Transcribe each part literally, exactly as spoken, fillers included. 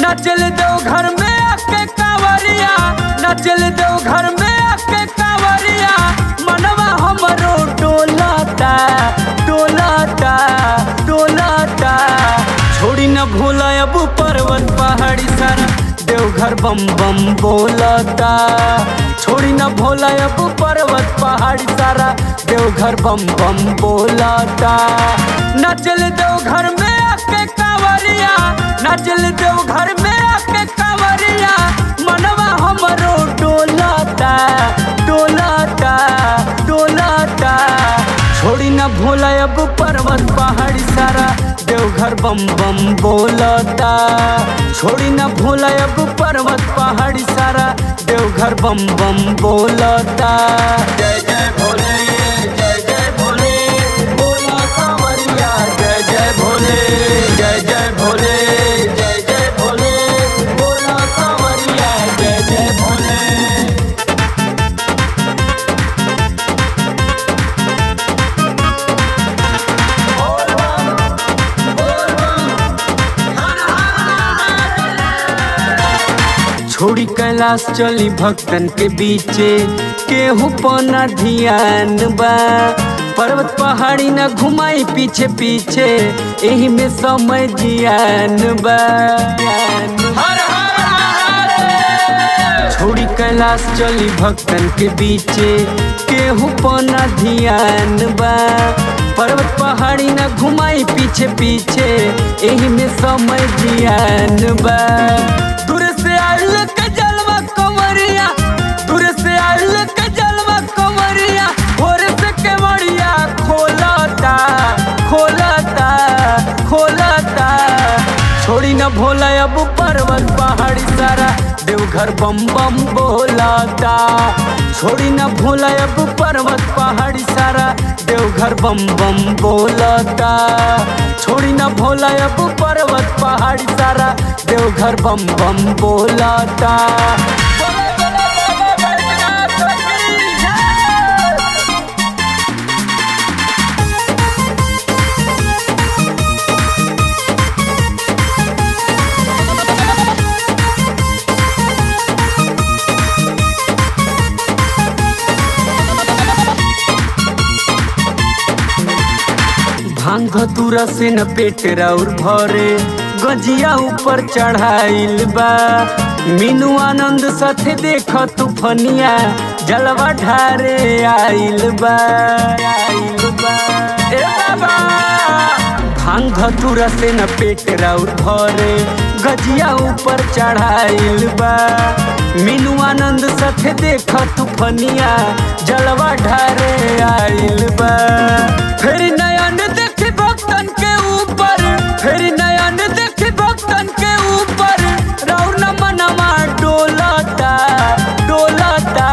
नचल दो घर में आके कांवरिया, नचल दो घर में आके कांवरिया, मनवा हमरो डोलाता डोलाता डोलाता। छोड़ी न भूला अब पर्वत पहाड़ी सारा देवघर बम बम बोलता। छोड़ी न भोला अब पर्वत पहाड़ी सारा देवघर बम बम बोलता। नचल देवघर में आके कांवरिया, नचल देवघर में आके कांवरिया, मनवा हमरो डोलाता डोलाता डोलाता। छोड़ी न भोला अब पर्वत पहाड़ी सारा देवघर बम बम बोलता। छोड़ी न भोला अब पर्वत पहाड़ी सारा देवघर बम बम बोलता। जय जय भोले जय जय भोले बोला कांवरिया, जय जय भोले जय जय भोले जय जय भोले बोला कांवरिया, जय जय भोले। छोड़ी कैलाश चली भक्तन के बीचे, केहू पना ध्यान बा। पर्वत पहाड़ी न घुमाई पीछे पीछे, एही में समय जियान बा। छोड़ी कैलाश चली भक्तन के बीचे, केहू पना ध्यान बा। पर्वत पहाड़ी न घुमाई पीछे पीछे, एही में समय जियान बा। दूर से आइल के जलवा कंवरिया, दूर से आइल के जलवा कंवरिया, भोर से केवड़िया खोलता खोलता खोलता। छोड़ी न भोला अब पर्वत पहाड़ी सारा देवघर बम बम बोलता। छोड़ी न भोला अब पर्वत पहाड़ी सारा देवघर बम बम बोलता। छोड़ी न भोला अब पर्वत पहाड़ी सारा देवघर बम बम बोलता। भांग धतूरा से न पेट राउर भरे, गजिया ऊपर चढ़ाइल बा। मीनू आनंद साथे देख तूफनिया, जलवा ढारे आइल बा आइल बा। ए बाबा भांग धतूरा से न पेट राउर भरे, गजिया ऊपर चढ़ाइल बा। मीनू आनंद साथे देख तूफनिया, जलवा ढारे आइल बा। फिर नयन देखी भक्तन के ऊपर, फिर नयन देखी भक्तन के ऊपर, राउर न मनवा डोलाता डोलाता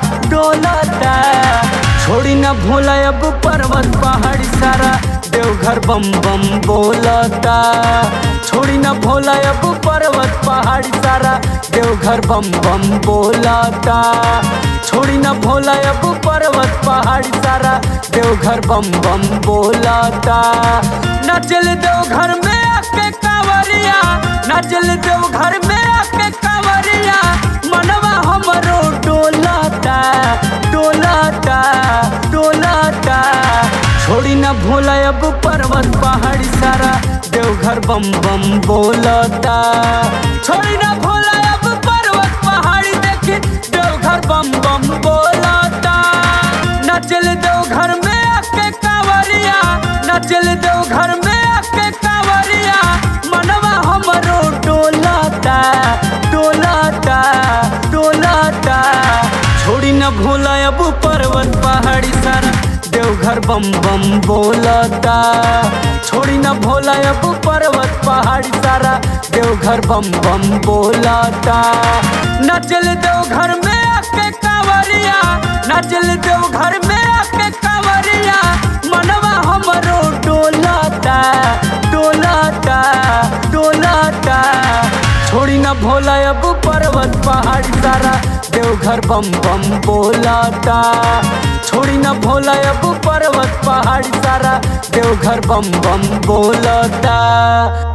डोलाता। छोड़ी न भोला अब पर्वत पहाड़ी सारा देवघर बम बम बोलता। छोड़ी न भोला अब पर्वत पहाड़ी सारा देवघर बम बम बोलता। छोड़ी न भोला अब पर्वत पहाड़ी सारा देवघर बम बम बोलता। नचल देवघर में आके कांवरिया, नचल देवघर में आके कांवरिया, मनवा हमरो डोलाता डोलाता डोलाता। छोड़ी न भोला अब पर्वत पहाड़ी सारा देवघर बम बम बोलता। छोड़ी न भोला अब पर्वत पहाड़ी देखी देवघर बम बम बोलता। नचल देवघर में आके कांवरिया, नचल देवघर में आके कांवरिया, मनवा हमरो डोलाता डोलाता डोलाता। छोड़ी न भोला अब पर्वत पहाड़ी सारा देवघर बम बम बोलता। छोड़ी न भोला अब पर्वत पहाड़ी सारा देवघर बम बम बोलता। नचल देवघर में आके कांवरिया, नचल देवघर में आके कांवरिया, मनवा हमरो डोलाता डोलाता डोलाता। छोड़ी न भोला अब पर्वत पहाड़ी सारा देवघर बम बम बोलता। छोड़ी न भोला अब पर्वत पहाड़ी सारा देवघर बम बम बोलता।